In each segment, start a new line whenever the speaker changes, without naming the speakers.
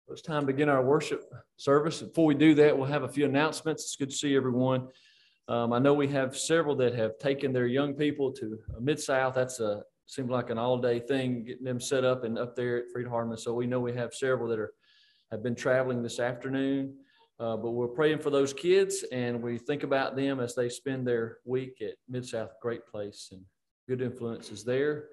It's time to begin our worship service. Before we do that, we'll have a few announcements. It's good to see everyone. I know we have several that have taken their young people to Mid-South. Seems like an all-day thing, getting them set up and up there at Freed-Hardeman. So we know we have several that have been traveling this afternoon. But we're praying for those kids, and we think about them as they spend their week at Mid-South. Great place and good influences there.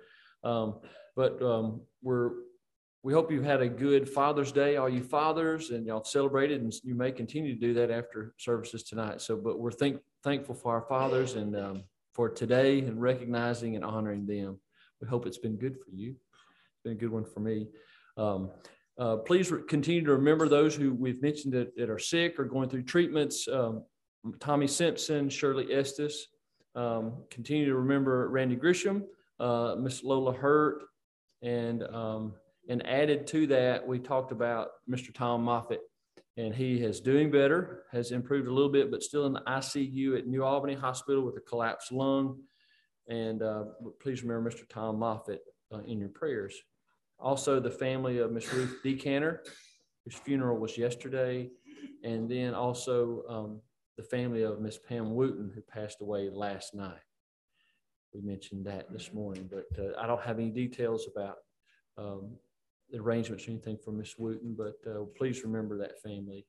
We hope you've had a good Father's Day, all you fathers, and y'all celebrated, and you may continue to do that after services tonight. But we're thankful for our fathers and for today and recognizing and honoring them. We hope it's been good for you. It's been a good one for me. Please continue to remember those who we've mentioned that are sick or going through treatments. Tommy Simpson, Shirley Estes. Continue to remember Randy Grisham, Miss Lola Hurt, and added to that, we talked about Mr. Tom Moffitt, and he is doing better, has improved a little bit, but still in the ICU at New Albany Hospital with a collapsed lung. And please remember Mr. Tom Moffitt in your prayers. Also, the family of Miss Ruth Decanter, whose funeral was yesterday, and then also the family of Miss Pam Wooten, who passed away last night. We mentioned that this morning, but I don't have any details about the arrangements or anything for Miss Wooten, but please remember that family.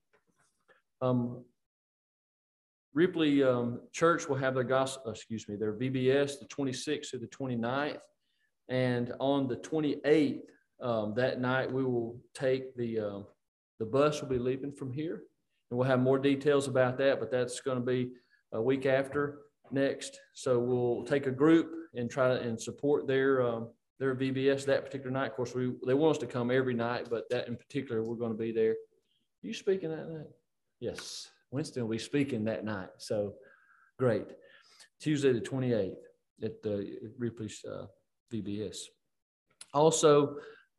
Ripley Church will have their VBS the 26th through the 29th, and on the 28th that night we will take the bus will be leaving from here, and we'll have more details about that, but that's going to be a week after next. So we'll take a group and try and support their VBS that particular night. Of course, they want us to come every night, but that in particular, we're going to be there. Are you speaking that night? Yes. Winston will be speaking that night. So great. Tuesday the 28th at the Ripley's VBS. Also,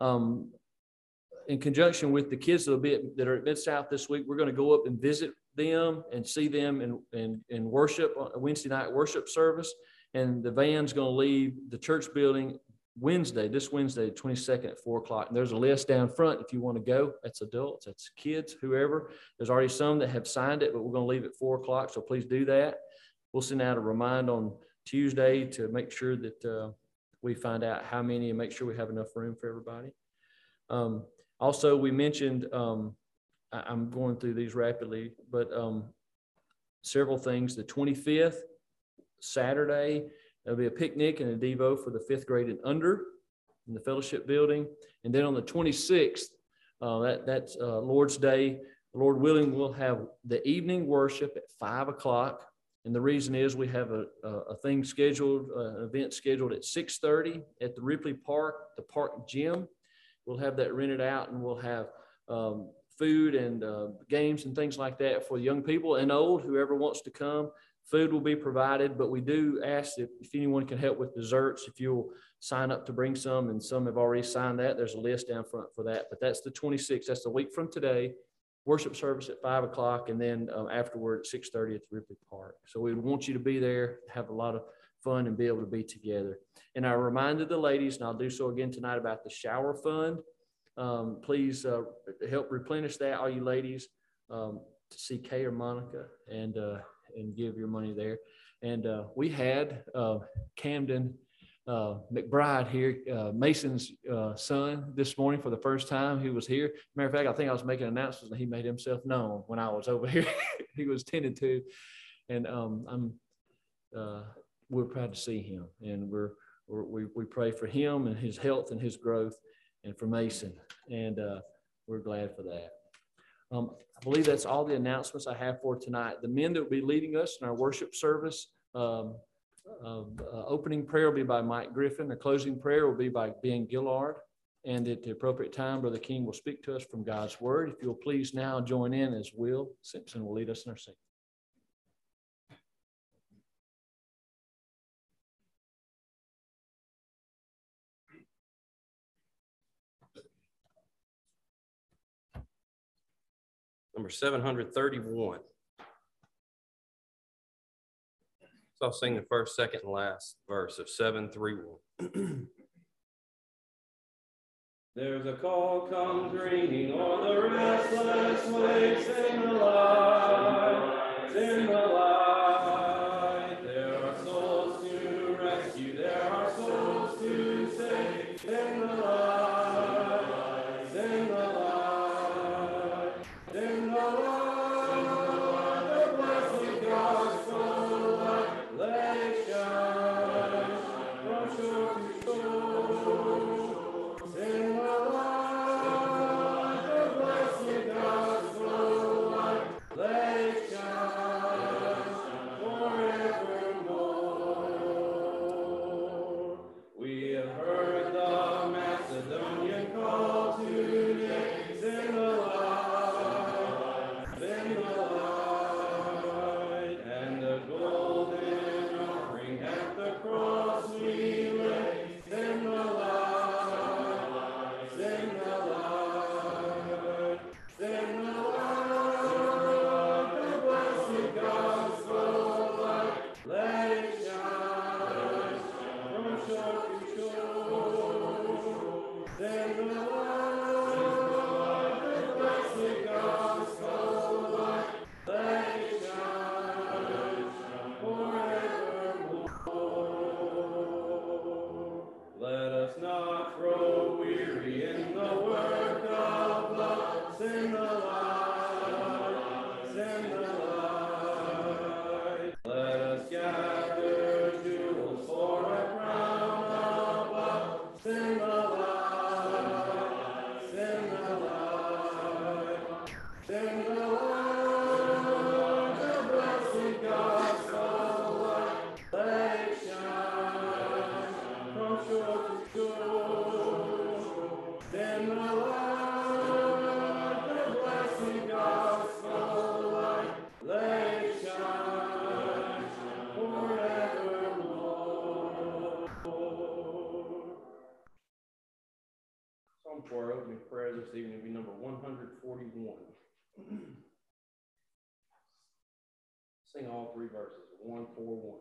in conjunction with the kids that are at Mid-South this week, we're going to go up and visit them and see them and worship, a Wednesday night worship service. And the van's going to leave the church building this Wednesday, 22nd at 4 o'clock. And there's a list down front if you want to go. That's adults, that's kids, whoever. There's already some that have signed it, but we're going to leave at 4 o'clock. So please do that. We'll send out a reminder on Tuesday to make sure that we find out how many and make sure we have enough room for everybody. Also, we mentioned, I'm going through these rapidly, but several things. The 25th, Saturday, there'll be a picnic and a Devo for the 5th grade and under in the fellowship building. And then on the 26th, that's Lord's Day. Lord willing, we'll have the evening worship at 5 o'clock. And the reason is we have an event scheduled at 6:30 at the Ripley Park, the park gym. We'll have that rented out, and we'll have food and games and things like that for young people and old, whoever wants to come. Food will be provided, but we do ask if anyone can help with desserts, if you'll sign up to bring some, and some have already signed that. There's a list down front for that, but that's the 26th. That's a week from today. Worship service at 5 o'clock, and then afterward at 6:30 at the Ripley Park. So we want you to be there, have a lot of fun, and be able to be together. And I reminded the ladies, and I'll do so again tonight, about the shower fund. Please help replenish that, all you ladies, to see Kay or Monica, and give your money there. And we had Camden McBride here, Mason's son, this morning for the first time. He was here. Matter of fact, I think I was making announcements and he made himself known when I was over here. He was tended to, and we're proud to see him, and we pray for him and his health and his growth, and for Mason, and we're glad for that. I believe that's all the announcements I have for tonight. The men that will be leading us in our worship service, opening prayer will be by Mike Griffin. The closing prayer will be by Ben Gillard. And at the appropriate time, Brother King will speak to us from God's word. If you'll please now join in as Will Simpson will lead us in our singing.
Number 731. So I'll sing the first, second, and last verse of 731. There's a call comes ringing o'er the restless waves. Sing the light, sing the light. There are souls to rescue, there are souls to save. Sing the light, sing the light, sing the light. The blessed gospel light, let it shine from shore to shore. Sing the light, the blessed gospel light, let it shine forevermore. We have heard the Macedonian call today. Sing the light, sing the light, and the golden offering at the cross we lay. Sing the light. Sing the light, sing the light, the blessed gospel light, let it shine from shore to shore. Sing the light, the blessed gospel light, let it shine forevermore. Let us not grow weary in the work of love. Sing the light, sing the light. Let us gather jewels for a crown above. Sing the light, sing the light, sing the light. The blessed gospel light, let it shine from shore to shore. Sing the light, the blessed gospel light, let it shine forevermore. Psalm for our opening prayer this evening will be number 141. Sing all three verses, 141.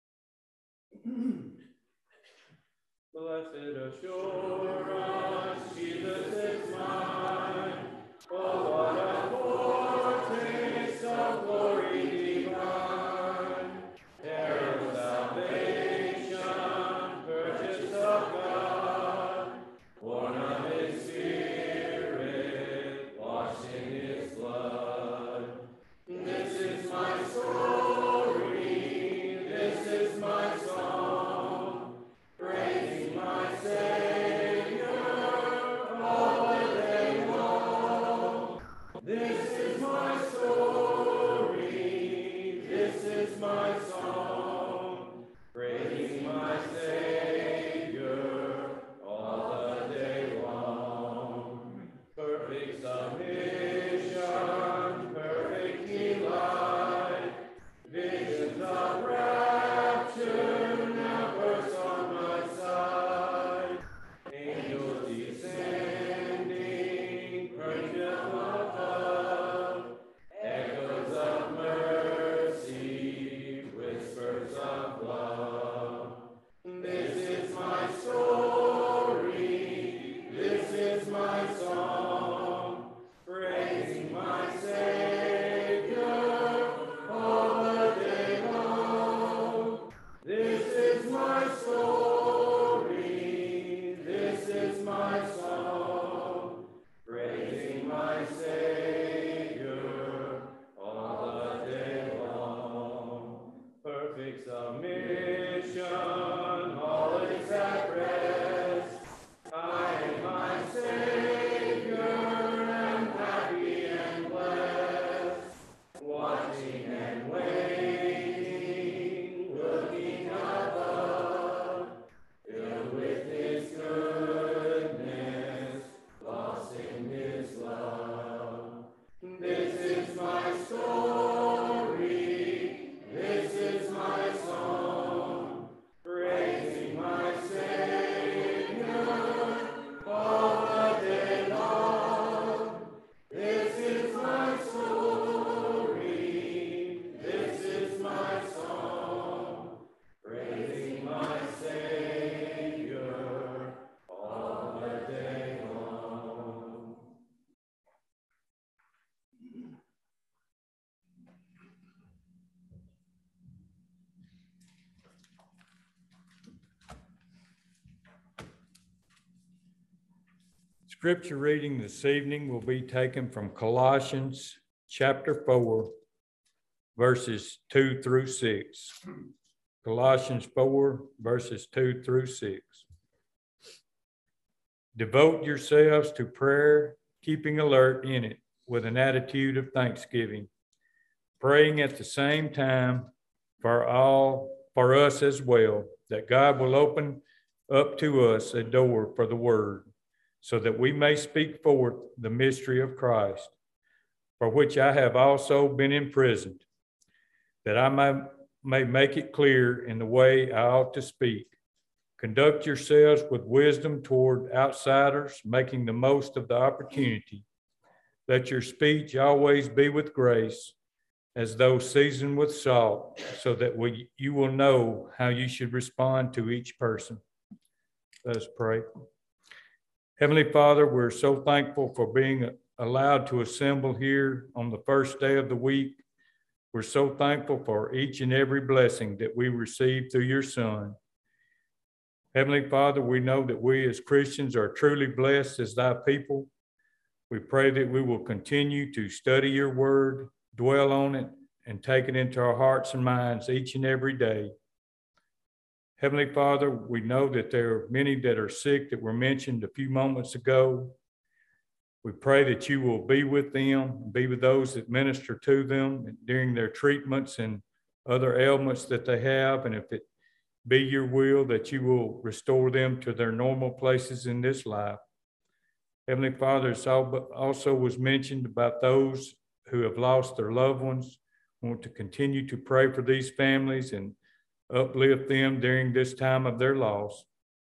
Blessed assurance, Jesus is mine. Oh, what a foretaste of glory divine. Heir of salvation, purchased of God, born of His Spirit, washed in His blood. This is my story, this is my song, praising my Savior all the day long. This is my story,
Scripture reading this evening will be taken from Colossians chapter 4, verses 2 through 6. Colossians 4, verses 2 through 6. Devote yourselves to prayer, keeping alert in it with an attitude of thanksgiving, praying at the same time for us as well, that God will open up to us a door for the word, so that we may speak forth the mystery of Christ, for which I have also been imprisoned, that I may make it clear in the way I ought to speak. Conduct yourselves with wisdom toward outsiders, making the most of the opportunity. Let your speech always be with grace, as though seasoned with salt, so that you will know how you should respond to each person. Let us pray. Heavenly Father, we're so thankful for being allowed to assemble here on the first day of the week. We're so thankful for each and every blessing that we receive through your Son. Heavenly Father, we know that we as Christians are truly blessed as thy people. We pray that we will continue to study your word, dwell on it, and take it into our hearts and minds each and every day. Heavenly Father, we know that there are many that are sick that were mentioned a few moments ago. We pray that you will be with them, be with those that minister to them during their treatments and other ailments that they have. And if it be your will, that you will restore them to their normal places in this life. Heavenly Father, it also was mentioned about those who have lost their loved ones. We want to continue to pray for these families and uplift them during this time of their loss.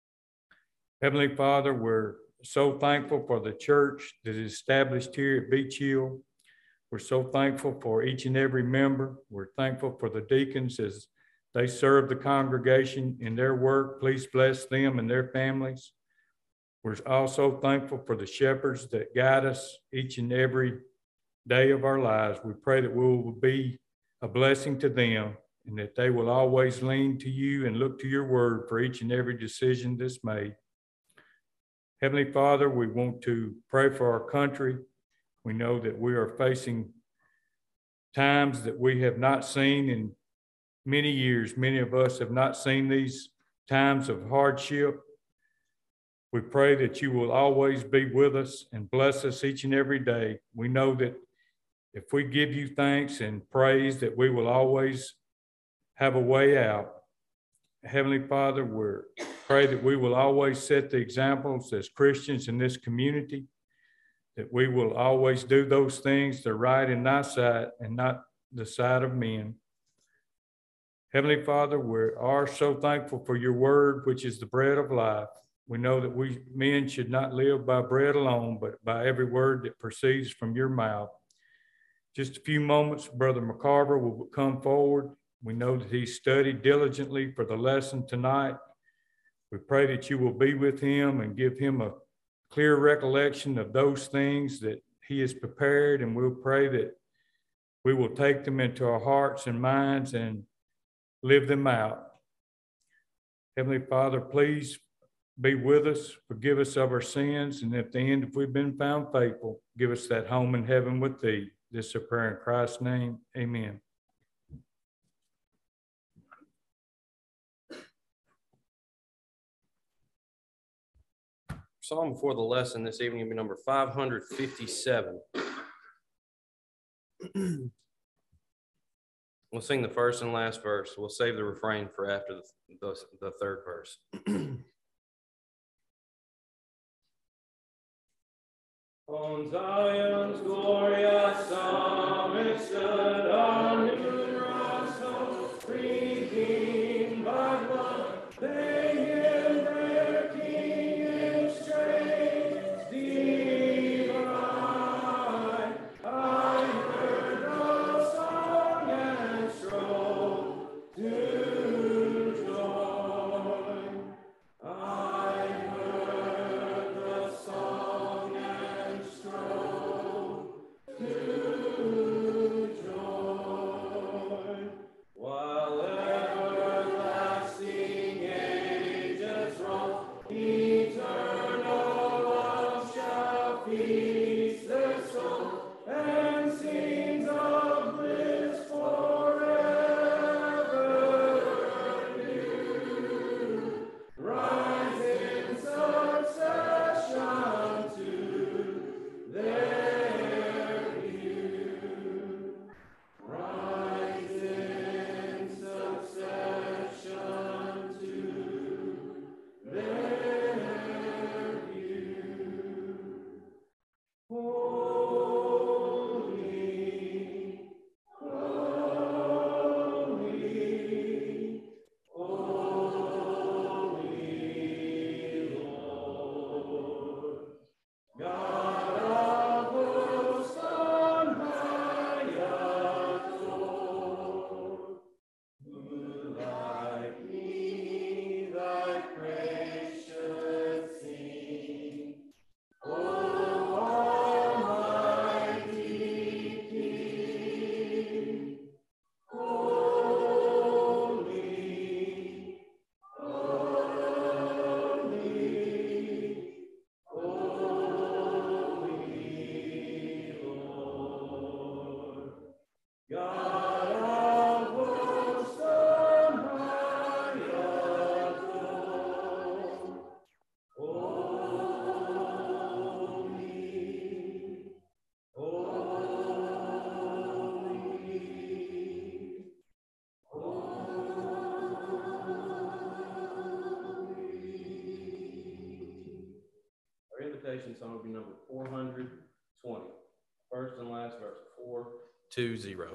Heavenly Father, we're so thankful for the church that is established here at Beach Hill. We're so thankful for each and every member. We're thankful for the deacons as they serve the congregation in their work. Please bless them and their families. We're also thankful for the shepherds that guide us each and every day of our lives. We pray that we will be a blessing to them, and that they will always lean to you and look to your word for each and every decision that's made. Heavenly Father, we want to pray for our country. We know that we are facing times that we have not seen in many years. Many of us have not seen these times of hardship. We pray that you will always be with us and bless us each and every day. We know that if we give you thanks and praise, that we will always have a way out. Heavenly Father, we pray that we will always set the examples as Christians in this community, that we will always do those things that are right in thy sight and not the sight of men. Heavenly Father, we are so thankful for your word, which is the bread of life. We know that we men should not live by bread alone, but by every word that proceeds from your mouth. Just a few moments, Brother McCarver will come forward. We know that he studied diligently for the lesson tonight. We pray that you will be with him and give him a clear recollection of those things that he has prepared, and we'll pray that we will take them into our hearts and minds and live them out. Heavenly Father, please be with us, forgive us of our sins, and at the end, if we've been found faithful, give us that home in heaven with thee. This is a prayer in Christ's name, amen.
Psalm before the lesson this evening will be number 557. We'll sing the first and last verse. We'll save the refrain for after the third verse.
On Zion's glorious summit stood a numerous host, redeemed by blood. They hymned their King in strains divine. I heard the song and strove to join. I heard the song and strove to join.
invocation song will be number 420. First and last verse, 420.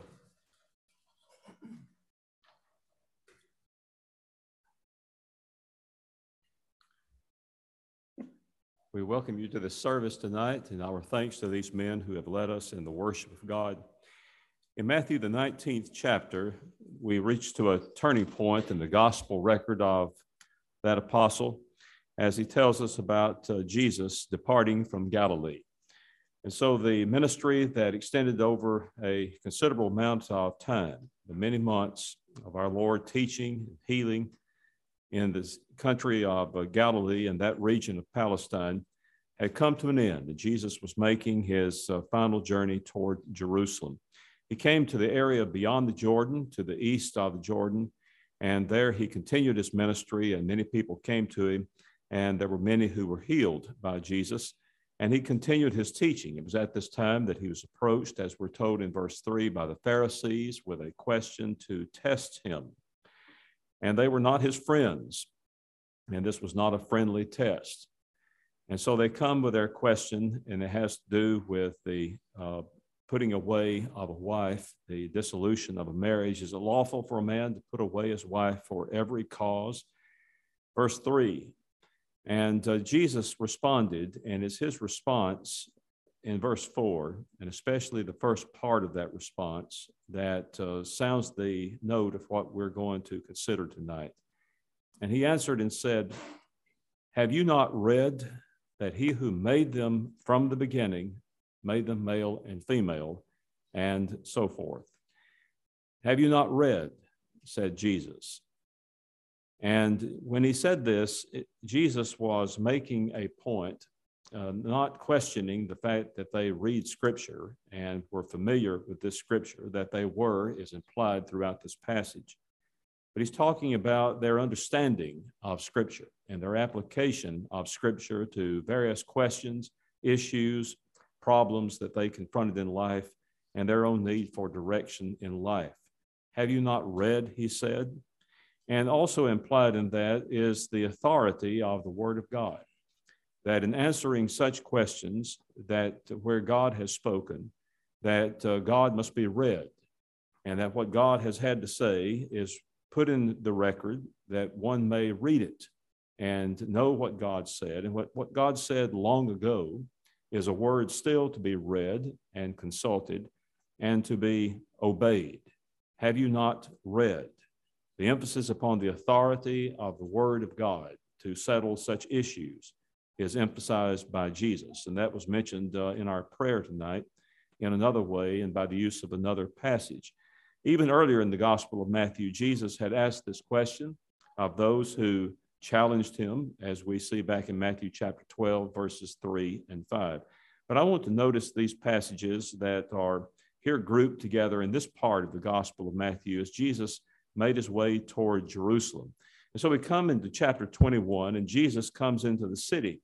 We welcome you to this service tonight, and our thanks to these men who have led us in the worship of God. In Matthew, the 19th chapter, we reach to a turning point in the gospel record of that apostle as he tells us about Jesus departing from Galilee. And so the ministry that extended over a considerable amount of time, the many months of our Lord teaching and healing in this country of Galilee and that region of Palestine, had come to an end. And Jesus was making his final journey toward Jerusalem. He came to the area beyond the Jordan, to the east of the Jordan, and there he continued his ministry, and many people came to him, and there were many who were healed by Jesus, and he continued his teaching. It was at this time that he was approached, as we're told in verse 3, by the Pharisees with a question to test him. And they were not his friends, and this was not a friendly test. And so they come with their question, and it has to do with the putting away of a wife, the dissolution of a marriage. Is it lawful for a man to put away his wife for every cause? Verse 3, and Jesus responded, and it's his response in verse 4, and especially the first part of that response, that sounds the note of what we're going to consider tonight. And he answered and said, have you not read that he who made them from the beginning made them male and female, and so forth? Have you not read, said Jesus. And when he said this, Jesus was making a point, not questioning the fact that they read Scripture and were familiar with this Scripture, that they were, is implied throughout this passage. But he's talking about their understanding of Scripture and their application of Scripture to various questions, issues, problems that they confronted in life, and their own need for direction in life. Have you not read, he said? And also implied in that is the authority of the Word of God, that in answering such questions, that where God has spoken, that God must be read, and that what God has had to say is put in the record, that one may read it and know what God said. And what God said long ago is a word still to be read and consulted and to be obeyed. Have you not read? The emphasis upon the authority of the Word of God to settle such issues is emphasized by Jesus. And that was mentioned in our prayer tonight in another way and by the use of another passage. Even earlier in the Gospel of Matthew, Jesus had asked this question of those who challenged him, as we see back in Matthew chapter 12, verses 3 and 5. But I want to notice these passages that are here grouped together in this part of the Gospel of Matthew as Jesus made his way toward Jerusalem. And so we come into chapter 21, and Jesus comes into the city,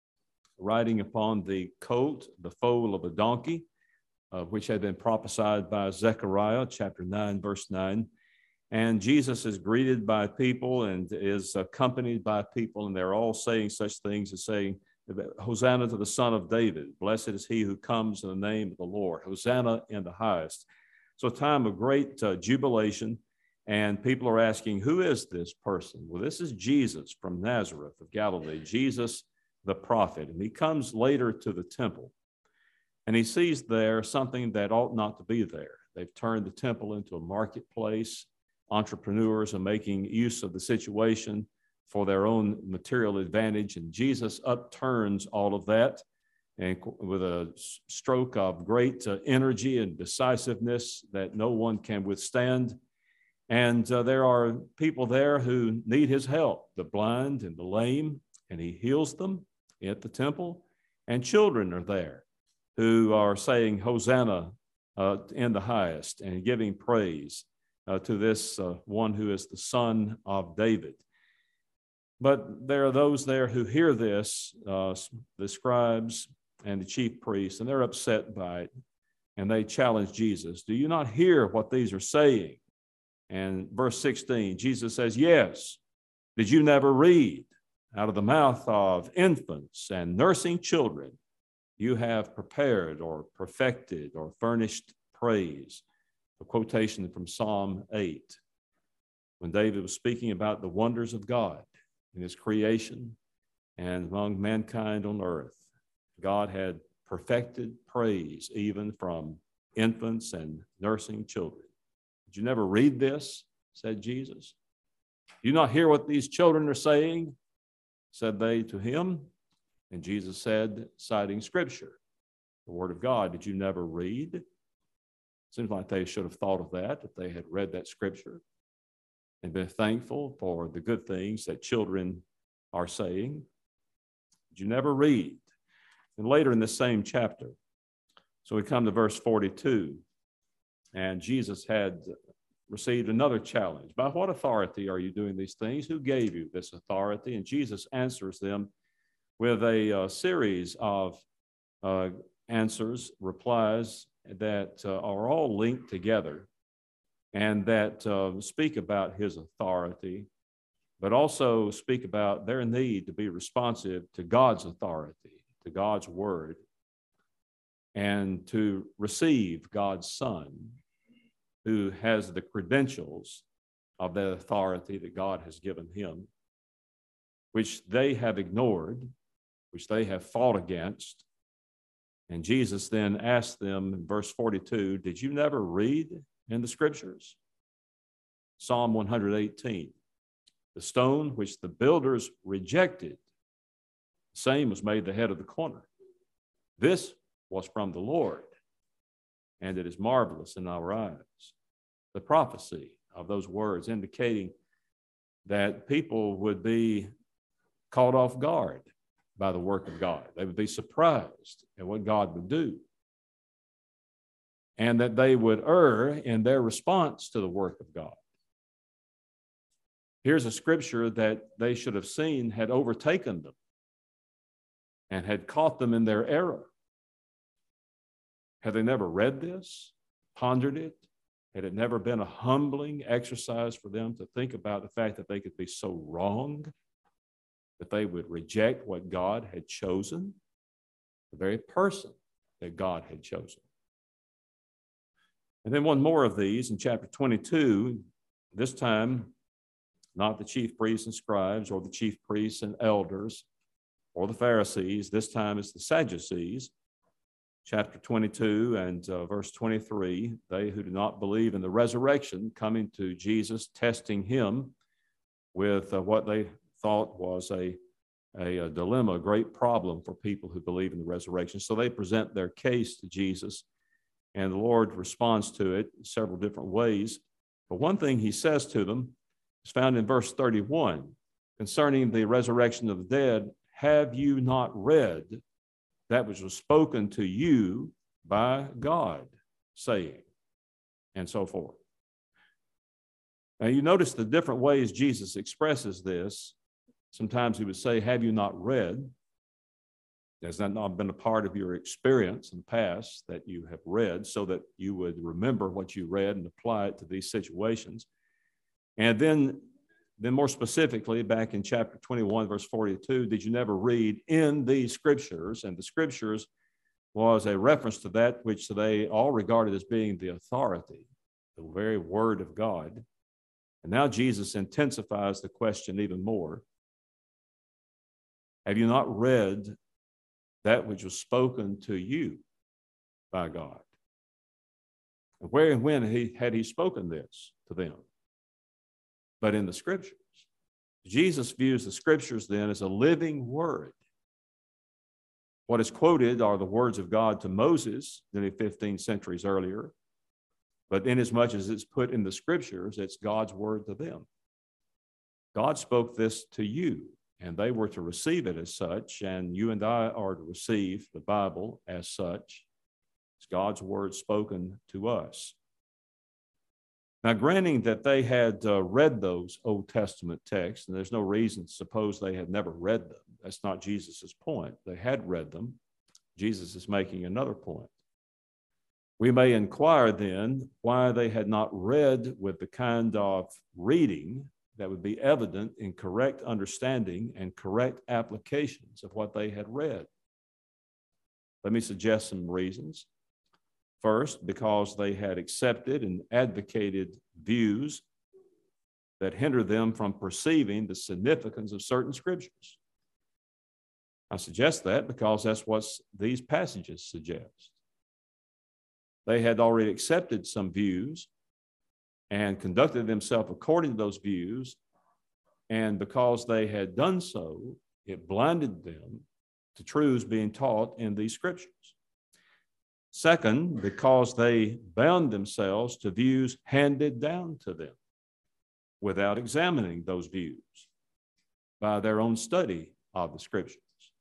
riding upon the colt, the foal of a donkey, which had been prophesied by Zechariah, chapter 9, verse 9. And Jesus is greeted by people and is accompanied by people, and they're all saying such things as saying, Hosanna to the Son of David. Blessed is he who comes in the name of the Lord. Hosanna in the highest. So a time of great jubilation, and people are asking, who is this person? Well, this is Jesus from Nazareth of Galilee, Jesus the prophet. And he comes later to the temple, and he sees there something that ought not to be there. They've turned the temple into a marketplace. Entrepreneurs are making use of the situation for their own material advantage, and Jesus upturns all of that, and with a stroke of great energy and decisiveness that no one can withstand. And there are people there who need his help, the blind and the lame, and he heals them at the temple. And children are there who are saying, Hosanna in the highest, and giving praise to this one who is the Son of David. But there are those there who hear this, the scribes and the chief priests, and they're upset by it, and they challenge Jesus. Do you not hear what these are saying? And verse 16, Jesus says, yes. Did you never read? out of the mouth of infants and nursing children, you have prepared or perfected or furnished praise. A quotation from Psalm 8, when David was speaking about the wonders of God in his creation and among mankind on earth. God had perfected praise even from infants and nursing children. Did you never read this? Said Jesus. Do you not hear what these children are saying? Said they to him. And Jesus said, citing Scripture, the Word of God, did you never read? Seems like they should have thought of that if they had read that Scripture and been thankful for the good things that children are saying. Did you never read? And later in the same chapter, so we come to verse 42, and Jesus had received another challenge. By what authority are you doing these things? Who gave you this authority? And Jesus answers them with a series of answers, replies that are all linked together and that speak about his authority, but also speak about their need to be responsive to God's authority, to God's word, and to receive God's Son, who has the credentials of that authority that God has given him, which they have ignored, which they have fought against. And Jesus then asked them in verse 42, did you never read in the Scriptures? Psalm 118, the stone which the builders rejected, the same was made the head of the corner. This was from the Lord, and it is marvelous in our eyes. The prophecy of those words indicating that people would be caught off guard by the work of God. They would be surprised at what God would do, and that they would err in their response to the work of God. Here's a scripture that they should have seen had overtaken them and had caught them in their error. Had they never read this, pondered it? Had it never been a humbling exercise for them to think about the fact that they could be so wrong, that they would reject what God had chosen, the very person that God had chosen? And then one more of these in chapter 22, this time, not the chief priests and scribes or the chief priests and elders or the Pharisees. This time it's the Sadducees. Chapter 22 and verse 23, they who do not believe in the resurrection coming to Jesus, testing him with what they thought was a dilemma, a great problem for people who believe in the resurrection. So they present their case to Jesus, and the Lord responds to it in several different ways. But one thing he says to them is found in verse 31, concerning the resurrection of the dead, have you not read that which was spoken to you by God, saying, and so forth. Now you notice the different ways Jesus expresses this. Sometimes he would say, have you not read? Has that not been a part of your experience in the past that you have read, so that you would remember what you read and apply it to these situations? And then more specifically, back in chapter 21, verse 42, did you never read in the Scriptures? And the Scriptures was a reference to that which they all regarded as being the authority, the very Word of God. And now Jesus intensifies the question even more. Have you not read that which was spoken to you by God? And where and when had he spoken this to them? But in the Scriptures. Jesus views the Scriptures then as a living word. What is quoted are the words of God to Moses nearly 15 centuries earlier, but inasmuch as it's put in the Scriptures, it's God's word to them. God spoke this to you, and they were to receive it as such, and you and I are to receive the Bible as such. It's God's word spoken to us. Now, granting that they had read those Old Testament texts, and there's no reason to suppose they had never read them. That's not Jesus's point. They had read them. Jesus is making another point. We may inquire then why they had not read with the kind of reading that would be evident in correct understanding and correct applications of what they had read. Let me suggest some reasons. First, because they had accepted and advocated views that hinder them from perceiving the significance of certain scriptures. I suggest that because that's what these passages suggest. They had already accepted some views and conducted themselves according to those views, and because they had done so, it blinded them to truths being taught in these scriptures. Second, because they bound themselves to views handed down to them without examining those views by their own study of the scriptures.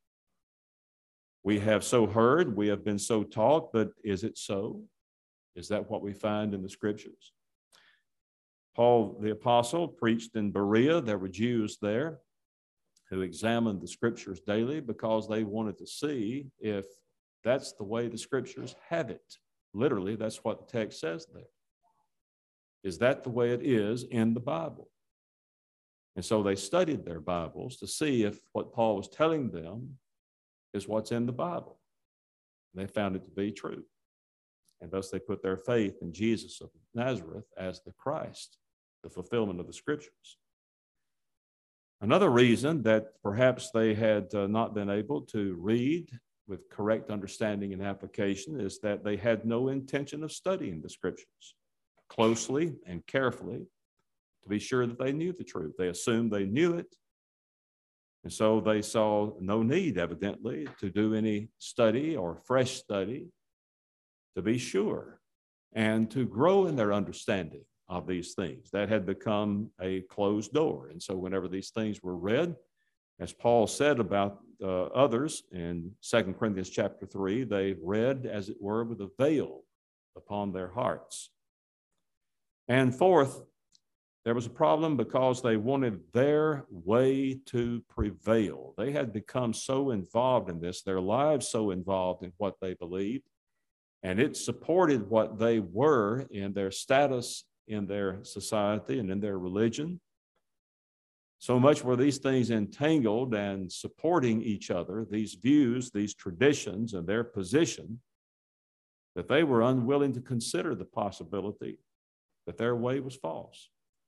We have so heard, we have been so taught, but is it so? Is that what we find in the scriptures? Paul the apostle preached in Berea. There were Jews there who examined the scriptures daily because they wanted to see if that's the way the scriptures have it. Literally, that's what the text says there. Is that the way it is in the Bible? And so they studied their Bibles to see if what Paul was telling them is what's in the Bible. And they found it to be true. And thus they put their faith in Jesus of Nazareth as the Christ, the fulfillment of the scriptures. Another reason that perhaps they had not been able to read with correct understanding and application is that they had no intention of studying the scriptures closely and carefully to be sure that they knew the truth. They assumed they knew it, and so they saw no need, evidently, to do any study or fresh study to be sure and to grow in their understanding of these things. That had become a closed door. And so whenever these things were read, as Paul said about others in 2 Corinthians chapter 3, they read, as it were, with a veil upon their hearts. And fourth, there was a problem because they wanted their way to prevail. They had become so involved in this, their lives so involved in what they believed, and it supported what they were in their status in their society and in their religion. So much were these things entangled and supporting each other, these views, these traditions, and their position, that they were unwilling to consider the possibility that their way was false.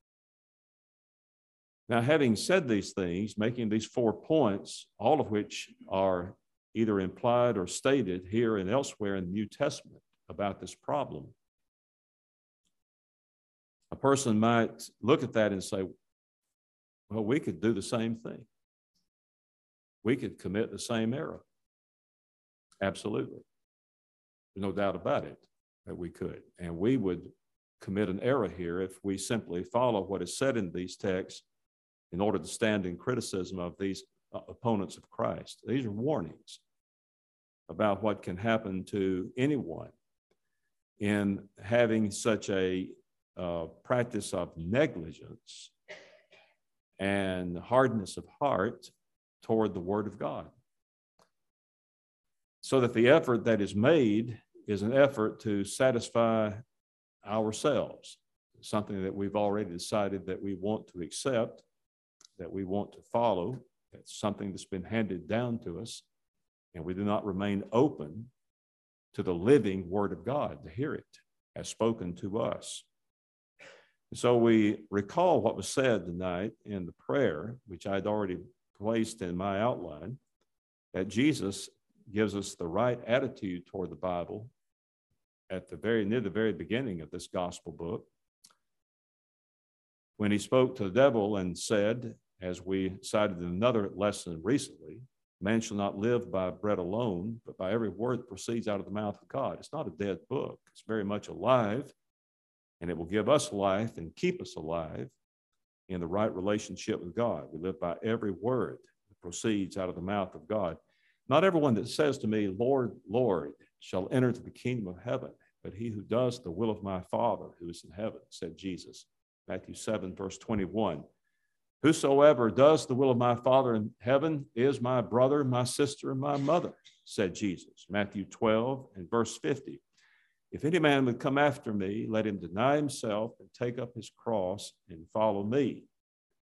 Now, having said these things, making these 4 points, all of which are either implied or stated here and elsewhere in the New Testament about this problem, a person might look at that and say, well, we could do the same thing. We could commit the same error. Absolutely. There's no doubt about it that we could. And we would commit an error here if we simply follow what is said in these texts in order to stand in criticism of these opponents of Christ. These are warnings about what can happen to anyone in having such a practice of negligence and hardness of heart toward the Word of God. So that the effort that is made is an effort to satisfy ourselves, something that we've already decided that we want to accept, that we want to follow. It's something that's been handed down to us, and we do not remain open to the living Word of God to hear it as spoken to us. So we recall what was said tonight in the prayer, which I'd already placed in my outline, that Jesus gives us the right attitude toward the Bible at near the very beginning of this gospel book, when he spoke to the devil and said, as we cited in another lesson recently, man shall not live by bread alone, but by every word that proceeds out of the mouth of God. It's not a dead book. It's very much alive, and it will give us life and keep us alive in the right relationship with God. We live by every word that proceeds out of the mouth of God. Not everyone that says to me, Lord, Lord, shall enter into the kingdom of heaven, but he who does the will of my Father who is in heaven, said Jesus. Matthew 7, verse 21. Whosoever does the will of my Father in heaven is my brother, my sister, and my mother, said Jesus. Matthew 12 and verse 50. If any man would come after me, let him deny himself and take up his cross and follow me.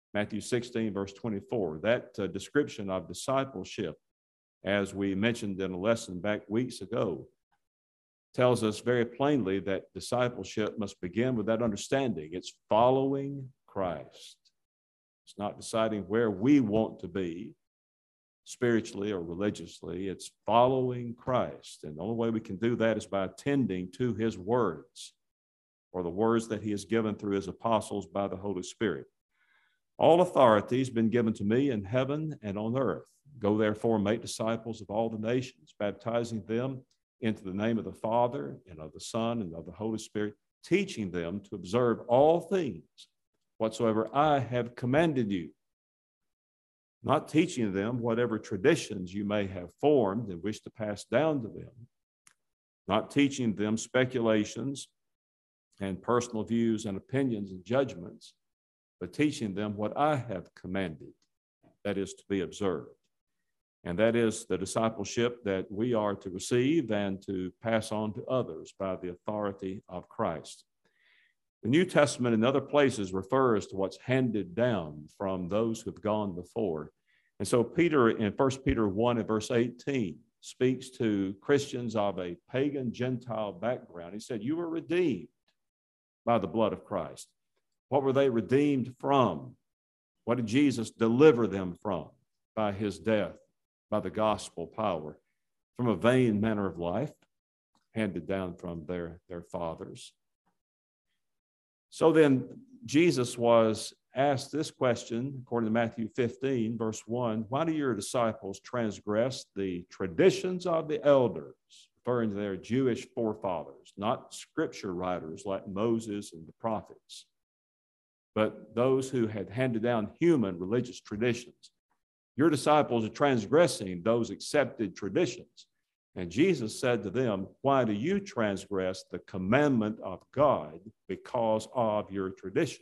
Matthew 16, verse 24. That description of discipleship, as we mentioned in a lesson back weeks ago, tells us very plainly that discipleship must begin with that understanding. It's following Christ. It's not deciding where we want to be spiritually or religiously. It's following Christ. And the only way we can do that is by attending to his words, or the words that he has given through his apostles by the Holy Spirit. All authority has been given to me in heaven and on earth. Go therefore and make disciples of all the nations, baptizing them into the name of the Father and of the Son and of the Holy Spirit, teaching them to observe all things whatsoever I have commanded you. Not teaching them whatever traditions you may have formed and wish to pass down to them. Not teaching them speculations and personal views and opinions and judgments, but teaching them what I have commanded, that is to be observed. And that is the discipleship that we are to receive and to pass on to others by the authority of Christ. The New Testament in other places refers to what's handed down from those who have gone before. And so Peter in 1 Peter 1 and verse 18 speaks to Christians of a pagan Gentile background. He said, you were redeemed by the blood of Christ. What were they redeemed from? What did Jesus deliver them from? By his death, by the gospel power, from a vain manner of life handed down from their fathers. So then Jesus was asked this question, according to Matthew 15, verse 1, why do your disciples transgress the traditions of the elders, referring to their Jewish forefathers, not scripture writers like Moses and the prophets, but those who had handed down human religious traditions? Your disciples are transgressing those accepted traditions. And Jesus said to them, why do you transgress the commandment of God because of your tradition?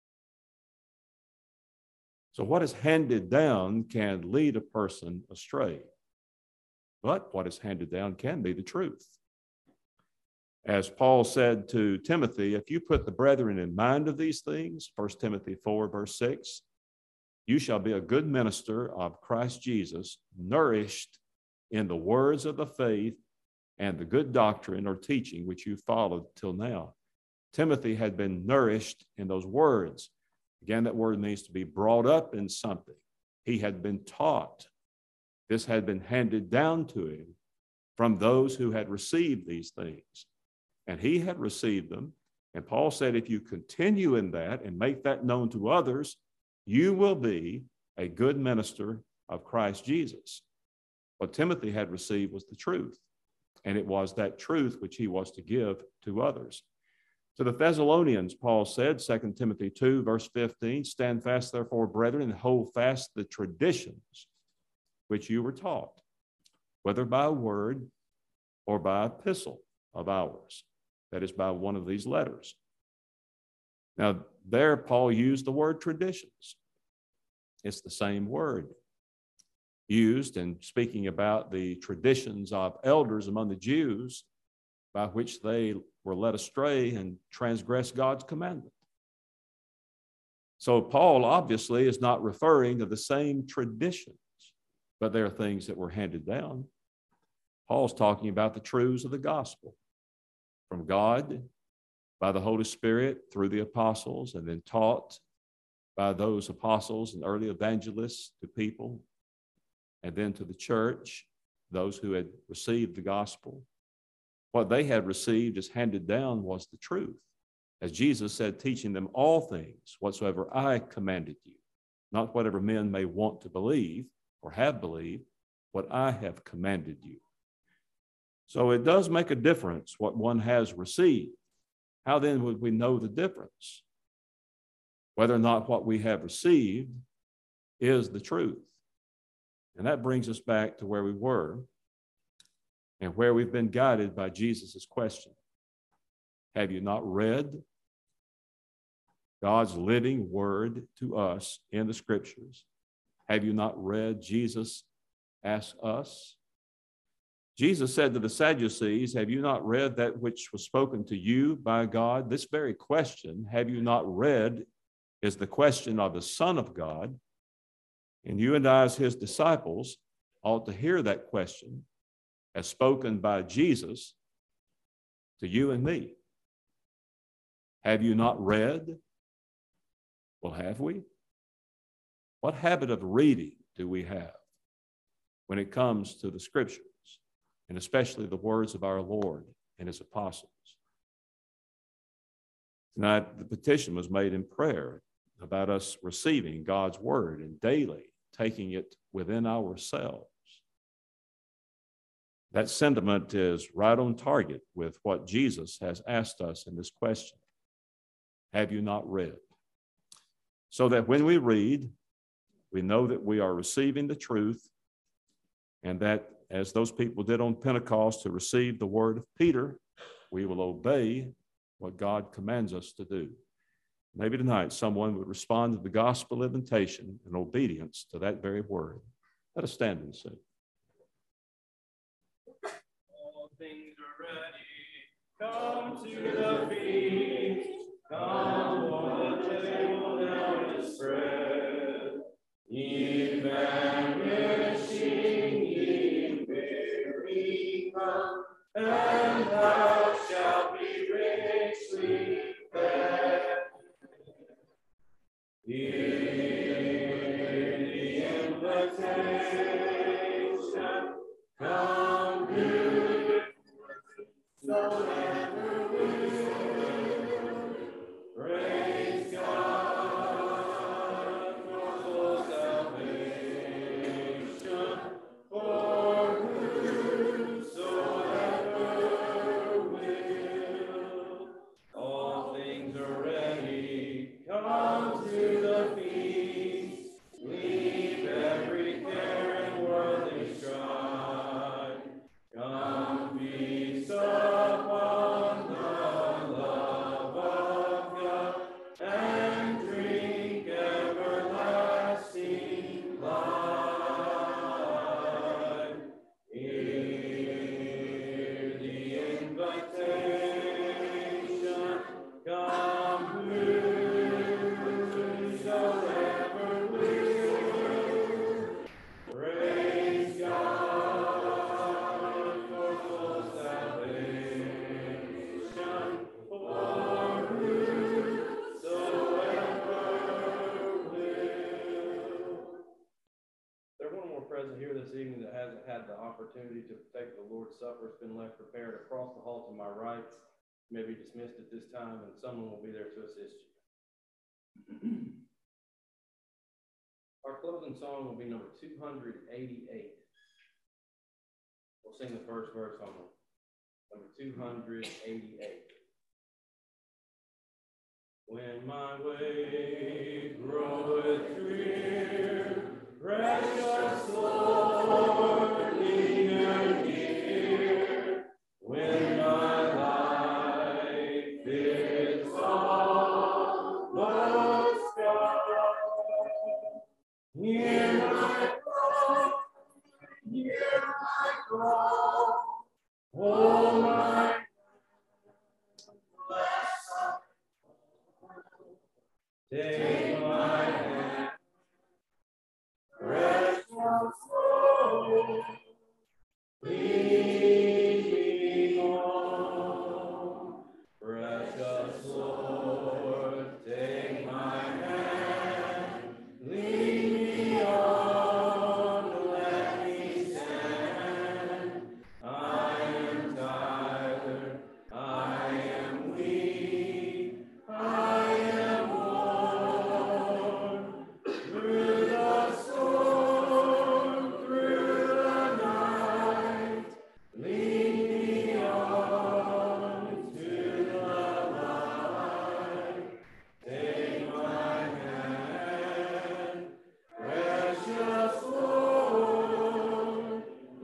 So what is handed down can lead a person astray. But what is handed down can be the truth. As Paul said to Timothy, if you put the brethren in mind of these things, 1 Timothy 4, verse 6, you shall be a good minister of Christ Jesus, nourished in the words of the faith and the good doctrine or teaching which you followed till now. Timothy had been nourished in those words. Again, that word means to be brought up in something. He had been taught. This had been handed down to him from those who had received these things. And he had received them. And Paul said, if you continue in that and make that known to others, you will be a good minister of Christ Jesus. What Timothy had received was the truth, and it was that truth which he was to give to others. To the Thessalonians, Paul said, 2 Timothy 2, verse 15, stand fast, therefore, brethren, and hold fast the traditions which you were taught, whether by word or by epistle of ours, that is, by one of these letters. Now, there Paul used the word traditions. It's the same word used in speaking about the traditions of elders among the Jews by which they were led astray and transgressed God's commandment. So Paul obviously is not referring to the same traditions, but there are things that were handed down. Paul's talking about the truths of the gospel from God by the Holy Spirit through the apostles, and then taught by those apostles and early evangelists to people, and then to the church, those who had received the gospel. What they had received as handed down was the truth. As Jesus said, teaching them all things whatsoever I commanded you, not whatever men may want to believe or have believed, what I have commanded you. So it does make a difference what one has received. How then would we know the difference? Whether or not what we have received is the truth. And that brings us back to where we were and where we've been guided by Jesus' question. Have you not read God's living word to us in the scriptures? Have you not read Jesus ask us? Jesus said to the Sadducees, have you not read that which was spoken to you by God? This very question, have you not read, is the question of the Son of God, and you and I, as his disciples, ought to hear that question as spoken by Jesus to you and me. Have you not read? Well, have we? What habit of reading do we have when it comes to the scriptures, and especially the words of our Lord and his apostles? Tonight, the petition was made in prayer about us receiving God's word and daily taking it within ourselves. That sentiment is right on target with what Jesus has asked us in this question. Have you not read? So that when we read, we know that we are receiving the truth, and that as those people did on Pentecost to receive the word of Peter, we will obey what God commands us to do. Maybe tonight someone would respond to the gospel invitation in obedience to that very word. Let us stand and sing.
All things are ready. Come to the feast. Come, for the table now is spread. Ye famishing, ye weary, come, and thou shalt be richly fed. Hear the invitation. Come to soever will. Praise God for full salvation, for whosoever will. All things are ready. Come to the feast. Leave every care and worldly strife. Come feast upon the love of God and drink everlasting life. Hear the invitation. Come whosoever will. Praise God for full salvation, for whosoever will. There's one more present here this evening that hasn't had the opportunity to take the Lord's Supper. It's been left prepared across the hall to my right. You may be dismissed at this time, and someone will be there to assist you. Our closing song will be number 288. We'll sing the first verse on number 288. When my way groweth drear, precious Lord, linger near. When my life is almost gone, hear my call, hear my call. Oh, my blessed, take my hand, precious Lord, lead me home. Precious Lord, take my hand, lead me on, let me stand. I am tired, I am weak, I am worn. Through the storm, through the night, lead me on to the light. Take my hand, precious Lord,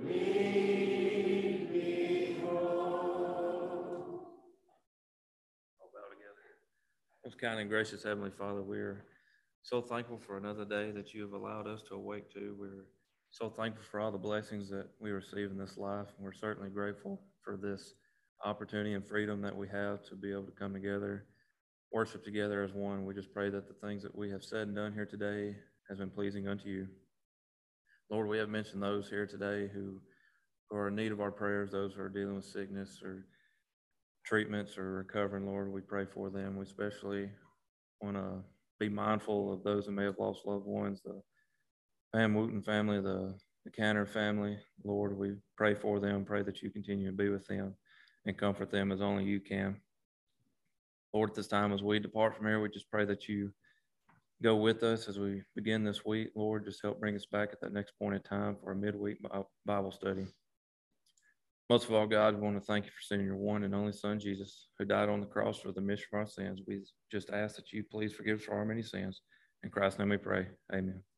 lead me home. All bow together. Most kind and gracious Heavenly Father, we're so thankful for another day that you have allowed us to awake to. We're so thankful for all the blessings that we receive in this life. And we're certainly grateful for this opportunity and freedom that we have to be able to come together worship together as one. We just pray that the things that we have said and done here today has been pleasing unto you. Lord, we have mentioned those here today who are in need of our prayers, those who are dealing with sickness or treatments or recovering. Lord, we pray for them. We especially want to be mindful of those who may have lost loved ones, the Van Wooten family, the Canner family. Lord, we pray for them, pray that you continue to be with them and comfort them as only you can. Lord, at this time as we depart from here, we just pray that you go with us as we begin this week. Lord, just help bring us back at that next point in time for a midweek Bible study. Most of all, God, we want to thank you for sending your one and only Son, Jesus, who died on the cross for the remission of our sins. We just ask that you please forgive us for our many sins. In Christ's name we pray. Amen.